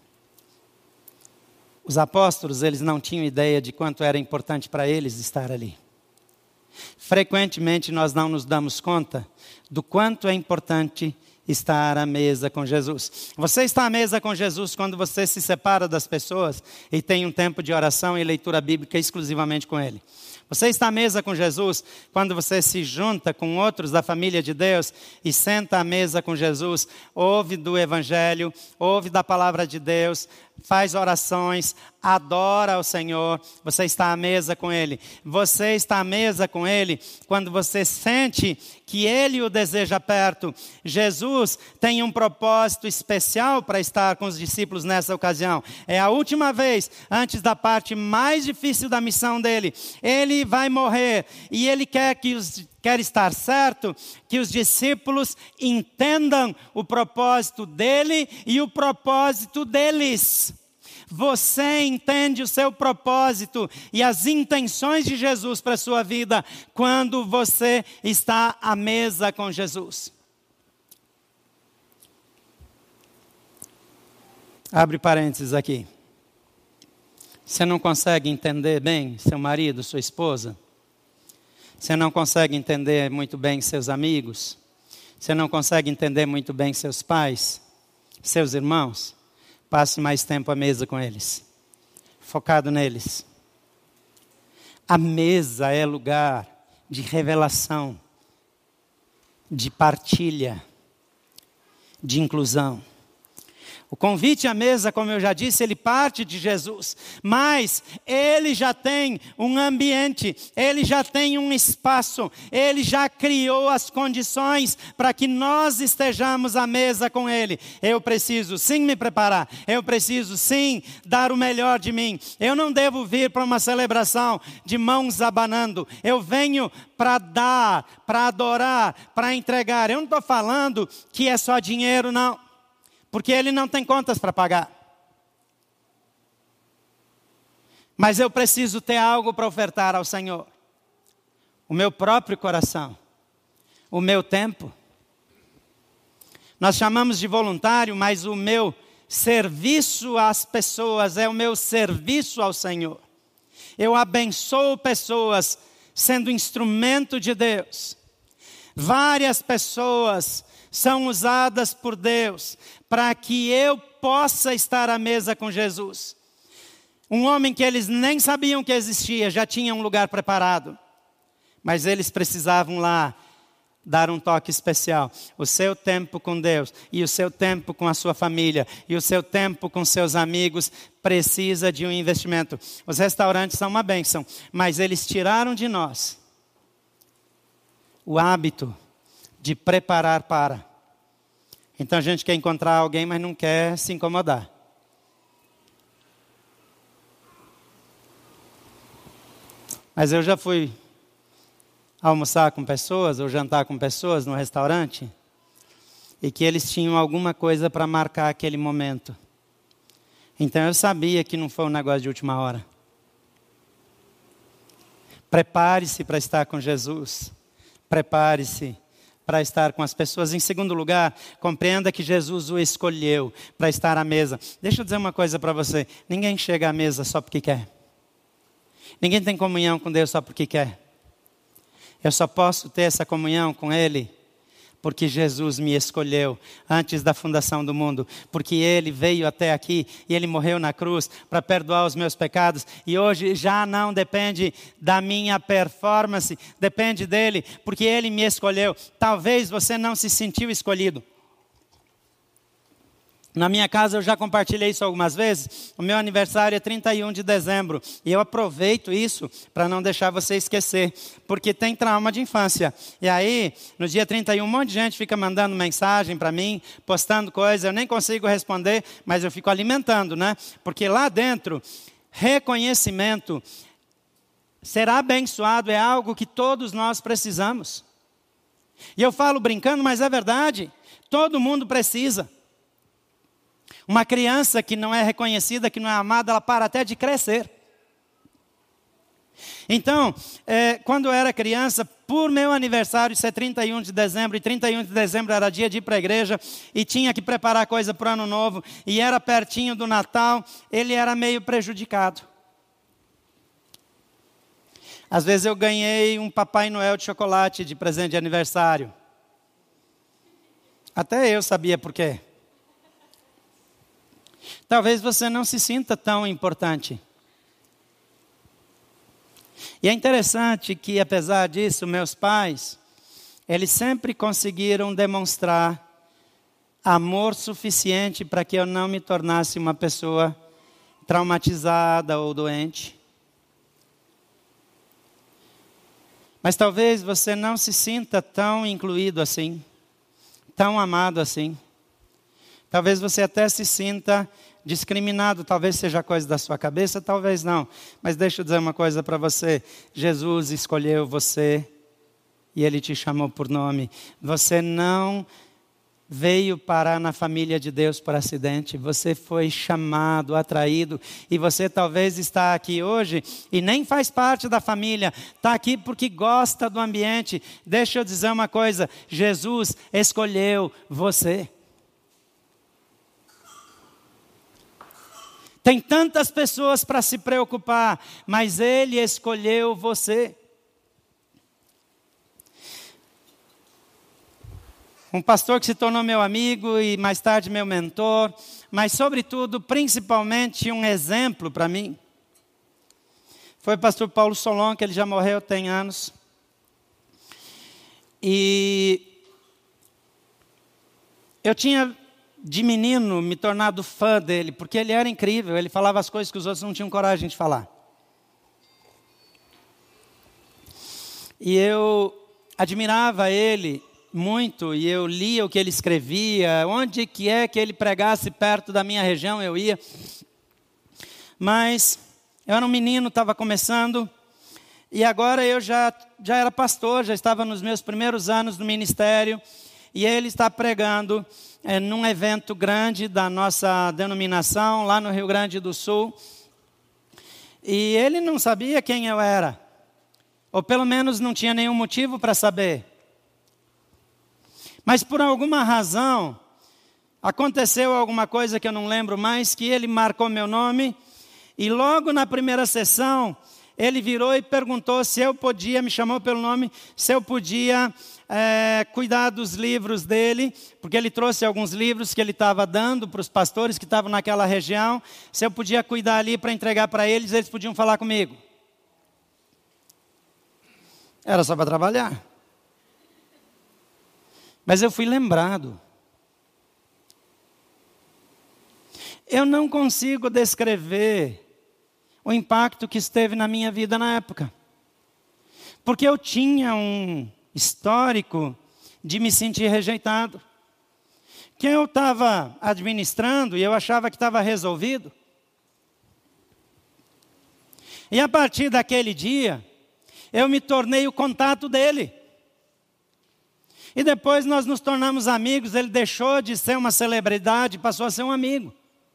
Os apóstolos, eles não tinham ideia de quanto era importante para eles estar ali. Frequentemente nós não nos damos conta do quanto é importante estar à mesa com Jesus. Você está à mesa com Jesus quando você se separa das pessoas e tem um tempo de oração e leitura bíblica exclusivamente com Ele. Você está à mesa com Jesus quando você se junta com outros da família de Deus e senta à mesa com Jesus, ouve do Evangelho, ouve da palavra de Deus, faz orações, adora ao Senhor. Você está à mesa com Ele. Você está à mesa com Ele quando você sente que Ele o deseja perto. Jesus tem um propósito especial para estar com os discípulos nessa ocasião. É a última vez, antes da parte mais difícil da missão dele. Ele vai morrer e Ele quer estar certo que os discípulos entendam o propósito dele e o propósito deles. Você entende o seu propósito e as intenções de Jesus para a sua vida quando você está à mesa com Jesus. Abre parênteses aqui. Você não consegue entender bem seu marido, sua esposa? Você não consegue entender muito bem seus amigos? Você não consegue entender muito bem seus pais, seus irmãos? Passe mais tempo à mesa com eles, focado neles. A mesa é lugar de revelação, de partilha, de inclusão. O convite à mesa, como eu já disse, ele parte de Jesus. Mas ele já tem um ambiente, ele já tem um espaço, ele já criou as condições para que nós estejamos à mesa com ele. Eu preciso sim me preparar, eu preciso sim dar o melhor de mim. Eu não devo vir para uma celebração de mãos abanando. Eu venho para dar, para adorar, para entregar. Eu não estou falando que é só dinheiro, não. Porque ele não tem contas para pagar. Mas eu preciso ter algo para ofertar ao Senhor. O meu próprio coração. O meu tempo. Nós chamamos de voluntário, mas o meu serviço às pessoas é o meu serviço ao Senhor. Eu abençoo pessoas sendo instrumento de Deus. Várias pessoas são usadas por Deus para que eu possa estar à mesa com Jesus. Um homem que eles nem sabiam que existia, já tinha um lugar preparado. Mas eles precisavam lá dar um toque especial. O seu tempo com Deus, e o seu tempo com a sua família, e o seu tempo com seus amigos, precisa de um investimento. Os restaurantes são uma bênção, mas eles tiraram de nós o hábito de preparar para. Então a gente quer encontrar alguém, mas não quer se incomodar. Mas eu já fui almoçar com pessoas, ou jantar com pessoas no restaurante, e que eles tinham alguma coisa para marcar aquele momento. Então eu sabia que não foi um negócio de última hora. Prepare-se para estar com Jesus. Prepare-se para estar com as pessoas. Em segundo lugar, compreenda que Jesus o escolheu para estar à mesa. Deixa eu dizer uma coisa para você. Ninguém chega à mesa só porque quer. Ninguém tem comunhão com Deus só porque quer. Eu só posso ter essa comunhão com Ele porque Jesus me escolheu antes da fundação do mundo. Porque Ele veio até aqui e Ele morreu na cruz para perdoar os meus pecados. E hoje já não depende da minha performance, depende dEle, porque Ele me escolheu. Talvez você não se sentiu escolhido. Na minha casa eu já compartilhei isso algumas vezes. O meu aniversário é 31 de dezembro. E eu aproveito isso para não deixar você esquecer. Porque tem trauma de infância. E aí, no dia 31, um monte de gente fica mandando mensagem para mim, postando coisas. Eu nem consigo responder, mas eu fico alimentando, né? Porque lá dentro, reconhecimento, ser abençoado é algo que todos nós precisamos. E eu falo brincando, mas é verdade. Todo mundo precisa. Uma criança que não é reconhecida, que não é amada, ela para até de crescer. Então, quando eu era criança, por meu aniversário ser 31 de dezembro, e 31 de dezembro era dia de ir para a igreja, e tinha que preparar coisa para o ano novo, e era pertinho do Natal, ele era meio prejudicado. Às vezes eu ganhei um Papai Noel de chocolate de presente de aniversário. Até eu sabia por quê. Talvez você não se sinta tão importante. E é interessante que, apesar disso, meus pais, eles sempre conseguiram demonstrar amor suficiente para que eu não me tornasse uma pessoa traumatizada ou doente. Mas talvez você não se sinta tão incluído assim, tão amado assim. Talvez você até se sinta discriminado, talvez seja coisa da sua cabeça, talvez não. Mas deixa eu dizer uma coisa para você. Jesus escolheu você e Ele te chamou por nome. Você não veio parar na família de Deus por acidente. Você foi chamado, atraído. E você talvez está aqui hoje e nem faz parte da família. Está aqui porque gosta do ambiente. Deixa eu dizer uma coisa. Jesus escolheu você. Tem tantas pessoas para se preocupar, mas Ele escolheu você. Um pastor que se tornou meu amigo e mais tarde meu mentor, mas sobretudo, principalmente um exemplo para mim. Foi o pastor Paulo Solon, que ele já morreu tem anos. E eu tinha de menino me tornado fã dele, porque ele era incrível, ele falava as coisas que os outros não tinham coragem de falar. E eu admirava ele muito, e eu lia o que ele escrevia, onde que ele pregasse perto da minha região eu ia. Mas eu era um menino, estava começando, e agora eu já era pastor, já estava nos meus primeiros anos no ministério, e ele está pregando num evento grande da nossa denominação, lá no Rio Grande do Sul. E ele não sabia quem eu era. Ou pelo menos não tinha nenhum motivo para saber. Mas por alguma razão, aconteceu alguma coisa que eu não lembro mais, que ele marcou meu nome. E logo na primeira sessão, ele virou e perguntou se eu podia, me chamou pelo nome, se eu podia cuidar dos livros dele, porque ele trouxe alguns livros que ele estava dando para os pastores que estavam naquela região, se eu podia cuidar ali para entregar para eles, eles podiam falar comigo. Era só para trabalhar. Mas eu fui lembrado. Eu não consigo descrever o impacto que esteve na minha vida na época. Porque eu tinha um histórico de me sentir rejeitado. Que eu estava administrando e eu achava que estava resolvido. E a partir daquele dia, eu me tornei o contato dele. E depois nós nos tornamos amigos, ele deixou de ser uma celebridade, passou a ser um amigo.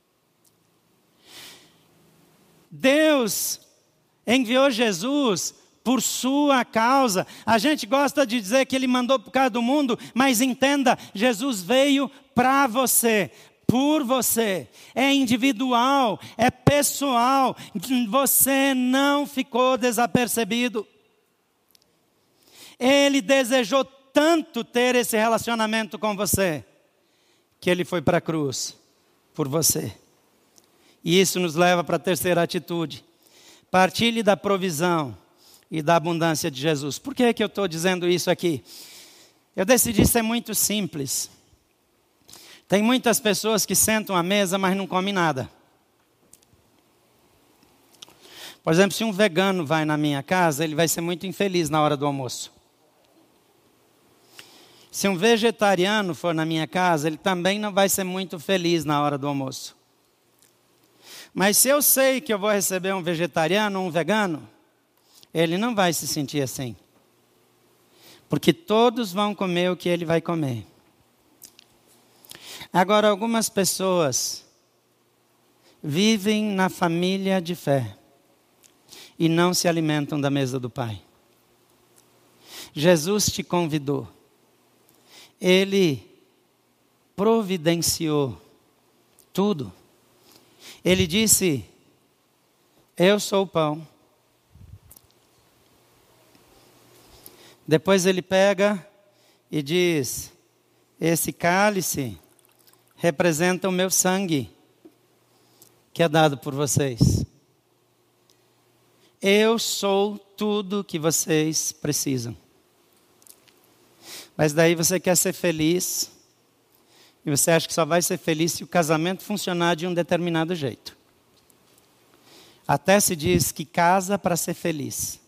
Deus enviou Jesus por sua causa. A gente gosta de dizer que Ele mandou por causa do mundo, mas entenda, Jesus veio para você, por você. É individual, é pessoal. Você não ficou desapercebido. Ele desejou tanto ter esse relacionamento com você, que Ele foi para a cruz por você. E isso nos leva para a terceira atitude. Partilhe da provisão e da abundância de Jesus. Por que eu estou dizendo isso aqui? Eu decidi ser muito simples. Tem muitas pessoas que sentam à mesa, mas não comem nada. Por exemplo, se um vegano vai na minha casa, ele vai ser muito infeliz na hora do almoço. Se um vegetariano for na minha casa, ele também não vai ser muito feliz na hora do almoço. Mas se eu sei que eu vou receber um vegetariano ou um vegano, ele não vai se sentir assim. Porque todos vão comer o que ele vai comer. Agora, algumas pessoas vivem na família de fé e não se alimentam da mesa do Pai. Jesus te convidou. Ele providenciou tudo. Ele disse: eu sou o pão. Depois ele pega e diz: esse cálice representa o meu sangue, que é dado por vocês. Eu sou tudo que vocês precisam. Mas daí você quer ser feliz, e você acha que só vai ser feliz se o casamento funcionar de um determinado jeito. Até se diz que casa para ser feliz.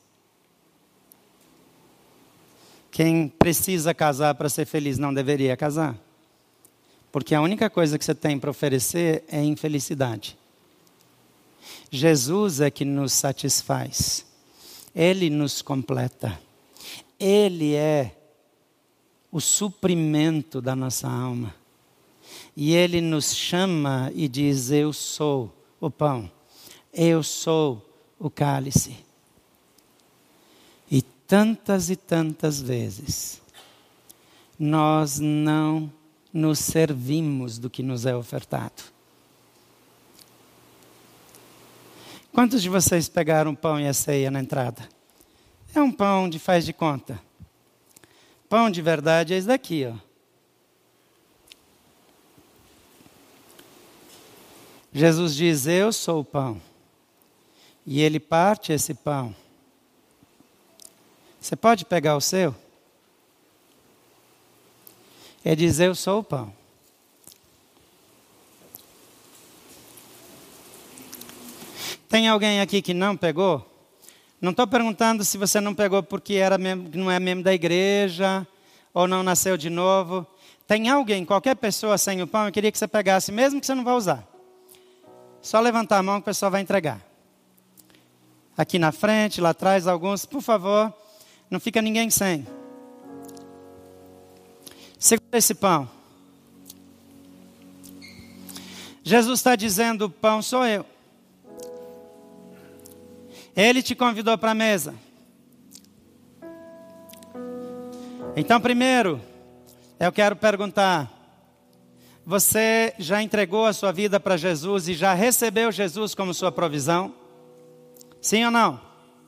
Quem precisa casar para ser feliz não deveria casar. Porque a única coisa que você tem para oferecer é infelicidade. Jesus é que nos satisfaz. Ele nos completa. Ele é o suprimento da nossa alma. E Ele nos chama e diz: eu sou o pão. Eu sou o cálice. E tantas vezes nós não nos servimos do que nos é ofertado. Quantos de vocês pegaram o pão e a ceia na entrada? É um pão de faz de conta. Pão de verdade é esse daqui, ó. Jesus diz: eu sou o pão. E Ele parte esse pão. Você pode pegar o seu? Ele diz: eu sou o pão. Tem alguém aqui que não pegou? Não estou perguntando se você não pegou porque não é membro da igreja ou não nasceu de novo. Tem alguém, qualquer pessoa sem o pão, eu queria que você pegasse, mesmo que você não vá usar. Só levantar a mão que o pessoal vai entregar. Aqui na frente, lá atrás, alguns, por favor, não fica ninguém sem. Segura esse pão. Jesus está dizendo: o pão sou eu. Ele te convidou para a mesa. Então, primeiro, eu quero perguntar: você já entregou a sua vida para Jesus e já recebeu Jesus como sua provisão? Sim ou não?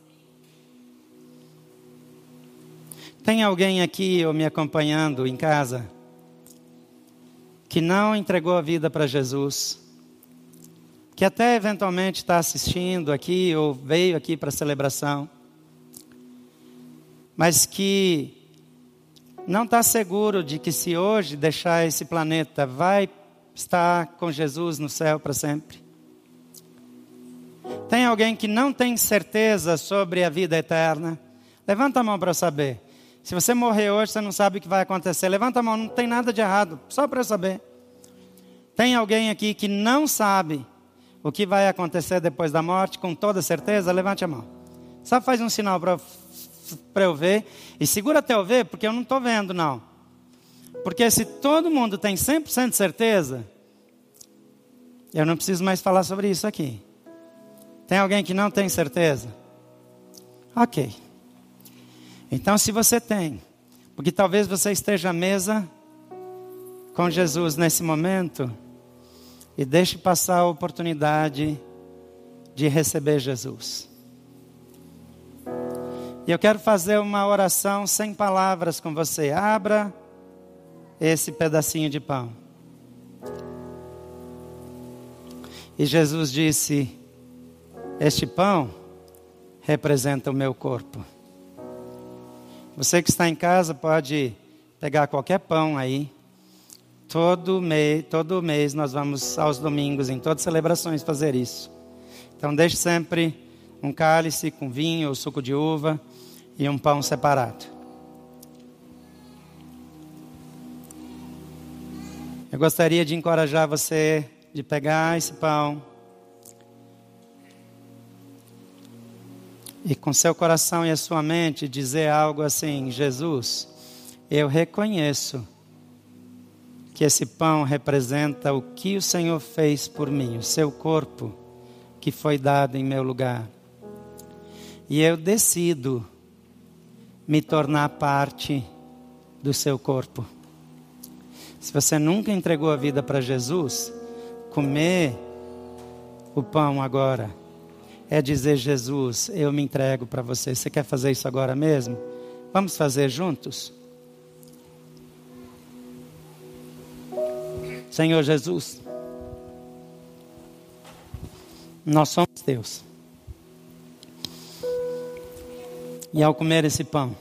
Tem alguém aqui ou me acompanhando em casa que não entregou a vida para Jesus? Que até eventualmente está assistindo aqui ou veio aqui para a celebração, mas que não está seguro de que se hoje deixar esse planeta vai estar com Jesus no céu para sempre? Tem alguém que não tem certeza sobre a vida eterna? Levanta a mão para eu saber. Se você morrer hoje, você não sabe o que vai acontecer. Levanta a mão, não tem nada de errado, só para eu saber. Tem alguém aqui que não sabe o que vai acontecer depois da morte, com toda certeza? Levante a mão. Só faz um sinal para eu ver. E segura até eu ver, porque eu não estou vendo, não. Porque se todo mundo tem 100% de certeza, eu não preciso mais falar sobre isso aqui. Tem alguém que não tem certeza? Ok. Então, se você tem, porque talvez você esteja à mesa com Jesus nesse momento, e deixe passar a oportunidade de receber Jesus. E eu quero fazer uma oração sem palavras com você. Abra esse pedacinho de pão. E Jesus disse: este pão representa o meu corpo. Você que está em casa pode pegar qualquer pão aí Todo mês nós vamos aos domingos, em todas as celebrações, fazer isso. Então deixe sempre um cálice com vinho ou suco de uva e um pão separado. Eu gostaria de encorajar você de pegar esse pão e com seu coração e a sua mente dizer algo assim: Jesus, eu reconheço que esse pão representa o que o Senhor fez por mim, o seu corpo que foi dado em meu lugar. E eu decido me tornar parte do seu corpo. Se você nunca entregou a vida para Jesus, comer o pão agora é dizer: Jesus, eu me entrego para você. Você quer fazer isso agora mesmo? Vamos fazer juntos? Senhor Jesus, nós somos teus. E ao comer esse pão,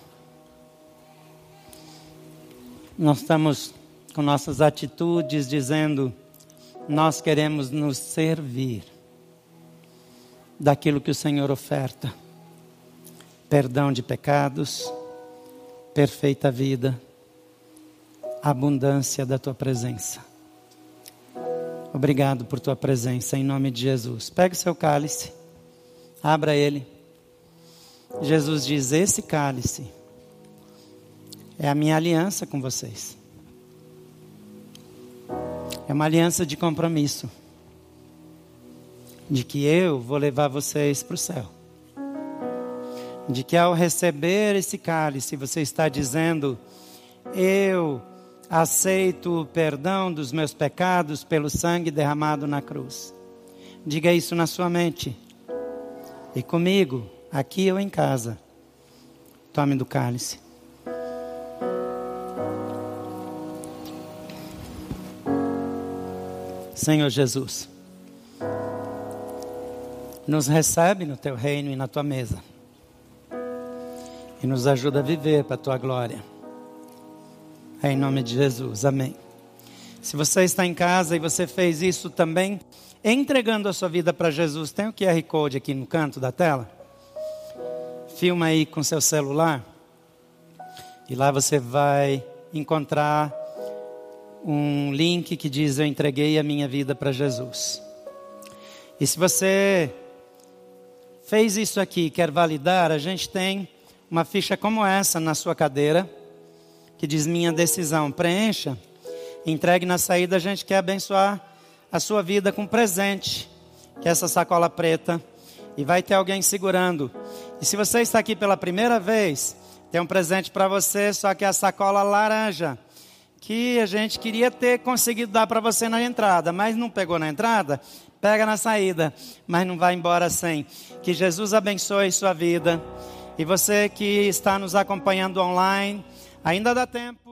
nós estamos com nossas atitudes dizendo: nós queremos nos servir daquilo que o Senhor oferta. Perdão de pecados, perfeita vida, abundância da tua presença. Obrigado por tua presença, em nome de Jesus. Pegue o seu cálice, abra ele. Jesus diz: esse cálice é a minha aliança com vocês. É uma aliança de compromisso, de que eu vou levar vocês para o céu. De que ao receber esse cálice, você está dizendo: eu aceito o perdão dos meus pecados pelo sangue derramado na cruz. Diga isso na sua mente. E comigo, aqui ou em casa, tome do cálice. Senhor Jesus, nos recebe no teu reino e na tua mesa. E nos ajuda a viver para a tua glória. Em nome de Jesus, amém. Se você está em casa e você fez isso também, entregando a sua vida para Jesus, tem o QR Code aqui no canto da tela. Filma aí com seu celular. E lá você vai encontrar um link que diz: eu entreguei a minha vida para Jesus. E se você fez isso aqui, quer validar, a gente tem uma ficha como essa na sua cadeira, que diz: minha decisão. Preencha, entregue na saída. A gente quer abençoar a sua vida com presente, que é essa sacola preta, e vai ter alguém segurando. E se você está aqui pela primeira vez, tem um presente para você, só que é a sacola laranja, que a gente queria ter conseguido dar para você na entrada, mas não pegou na entrada, pega na saída, mas não vai embora sem. Que Jesus abençoe sua vida. E você que está nos acompanhando online, ainda dá tempo.